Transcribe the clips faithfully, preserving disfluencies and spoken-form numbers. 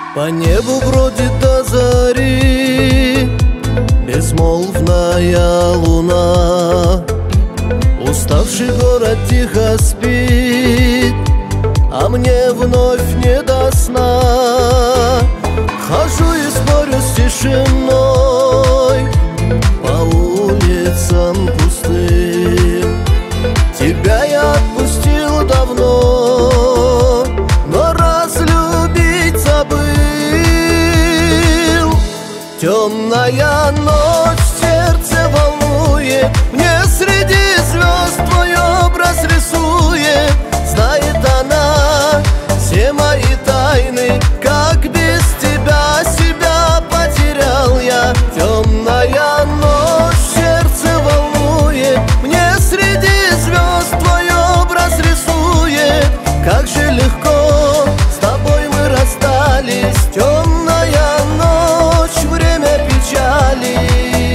По небу бродит до зари безмолвная луна. Уставший город тихо спит, а мне вновь не до сна. Хожу и спорю с тишиной по улицам пустым. Тебя я отпустил давно, но разлюбить забыл. Темная ночь сердце волнует, мне среди звезд твой образ рисует. Знает она все мои тайны, как без тебя себя потерял я. Темная ночь сердце волнует, мне среди звезд твой образ рисует. Как же легко с тобой мы расстались. Темная ночь, время печали.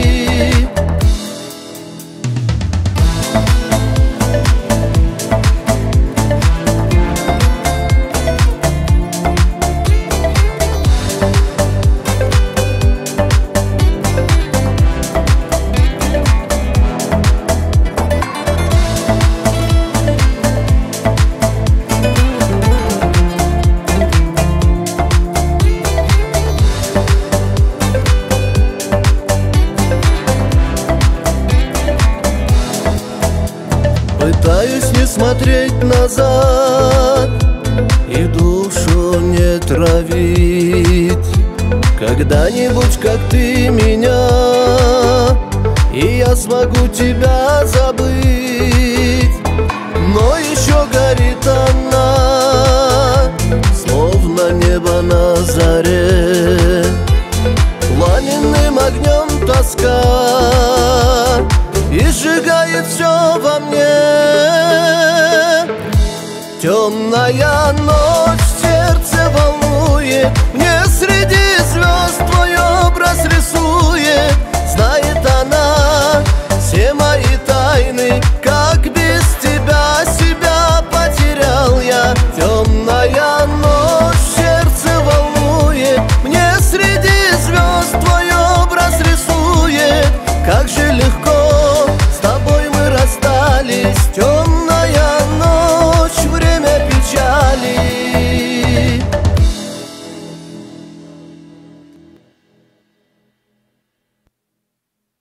Пытаюсь не смотреть назад и душу не травить. Когда-нибудь, как ты меня, и я смогу тебя забыть. Но еще горит она, словно небо на заре. Пламенным огнем тоска и сжигает все во мне. Темная ночь сердце волнует, мне среди звезд твой образ рисует. Знает она все мои тайны, как без тебя себя потерял я. Темная